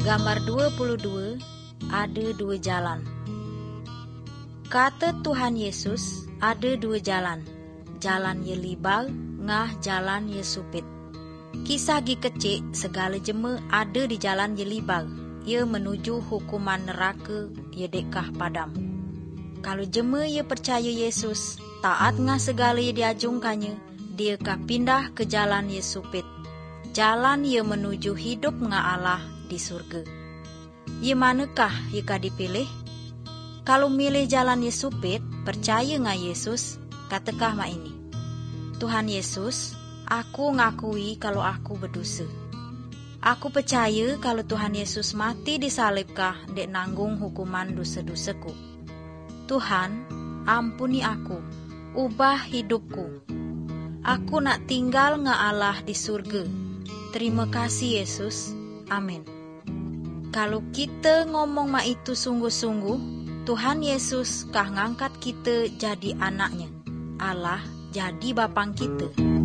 Gambar 22, ada dua jalan. Kata Tuhan Yesus, ada dua jalan. Jalan ye libal, ngah jalan ye supit. Kisah gi kecik, segala jema ada di jalan ye libal. Ia menuju hukuman neraka ye dekah padam. Kalau jema ye percaya Yesus, taat ngah segala ye diajungkannya, dia kah pindah ke jalan ye supit. Jalan ye menuju hidup ngah Allah di surga. Ye manakah ye kah dipilih? Kalau milih jalan ye supit, percaya ngah Yesus, katakah mak ini, Tuhan Yesus, aku ngakui kalau aku berdosa. Aku percaya kalau Tuhan Yesus mati disalibkah dek nanggung hukuman dosa-dosaku. Tuhan, ampuni aku, ubah hidupku. Aku nak tinggal ngah Allah di surga. Terima kasih Yesus. Amin. Kalau kita ngomong mak itu sungguh-sungguh, Tuhan Yesus kah ngangkat kita jadi anaknya. Allah jadi bapang kita.